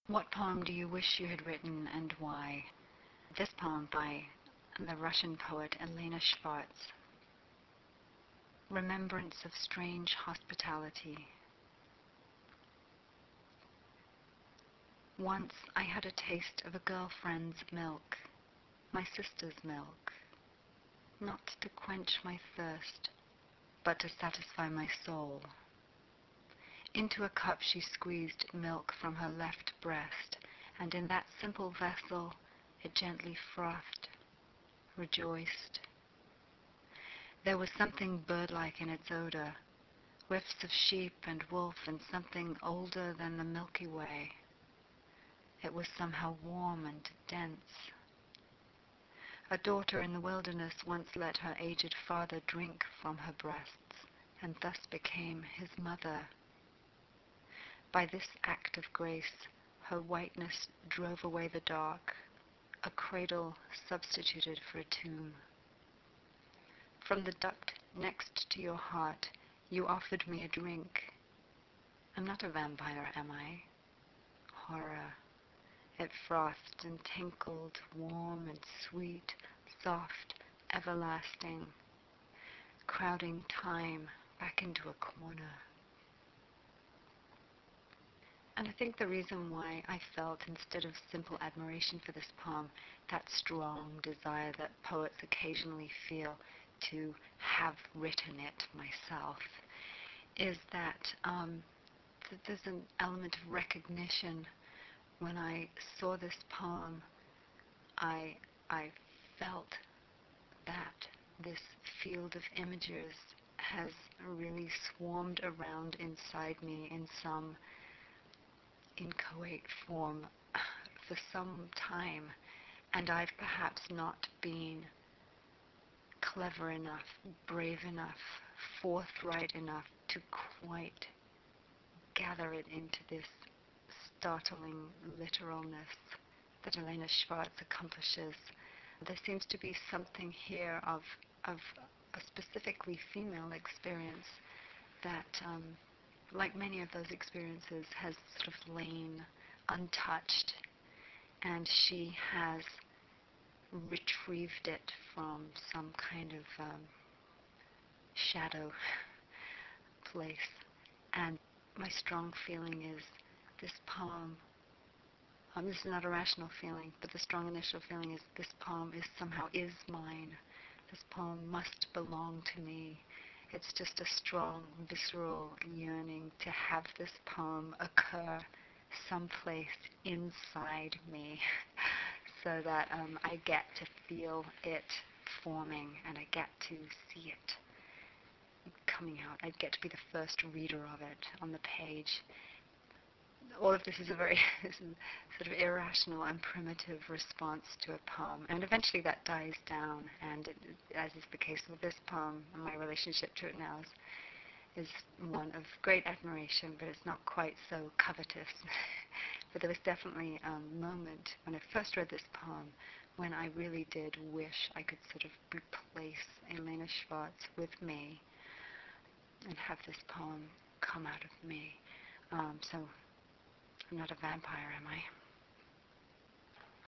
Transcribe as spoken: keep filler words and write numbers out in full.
What poem do you wish you had written and why? This poem by the Russian poet Elena Schwartz. Remembrance of strange hospitality. Once I had a taste of a girlfriend's milk, my sister's milk, not to quench my thirst, but to satisfy my soul. Into a cup she squeezed milk from her left breast, and in that simple vessel it gently frothed, rejoiced. There was something bird-like in its odor, whiffs of sheep and wolf and something older than the Milky Way. It was somehow warm and dense. A daughter in the wilderness once let her aged father drink from her breasts, and thus became his mother. By this act of grace, her whiteness drove away the dark, a cradle substituted for a tomb. From the duct next to your heart, you offered me a drink. I'm not a vampire, am I? Horror. It frothed and tinkled, warm and sweet, soft, everlasting, crowding time back into a corner. And I think the reason why I felt, instead of simple admiration for this poem, that strong desire that poets occasionally feel to have written it myself, is that, um, that there's an element of recognition. When I saw this poem, I, I felt that this field of images has really swarmed around inside me in some inchoate form for some time, and I've perhaps not been clever enough, brave enough, forthright enough to quite gather it into this startling literalness that Elena Schwartz accomplishes. There seems to be something here of, of a specifically female experience that um, like many of those experiences, has sort of lain untouched, and she has retrieved it from some kind of um, shadow place. And my strong feeling is this poem, um, this is not a rational feeling, but the strong initial feeling is this poem is somehow is mine. This poem must belong to me. It's just a strong, visceral yearning to have this poem occur someplace inside me so that um, I get to feel it forming and I get to see it coming out. I get to be the first reader of it on the page. All of this is a very sort of irrational and primitive response to a poem, and eventually that dies down, and it, as is the case with this poem, my relationship to it now is, is one of great admiration, but it's not quite so covetous. But there was definitely a moment when I first read this poem when I really did wish I could sort of replace Elena Schwartz with me and have this poem come out of me. Um, so I'm not a vampire, am I?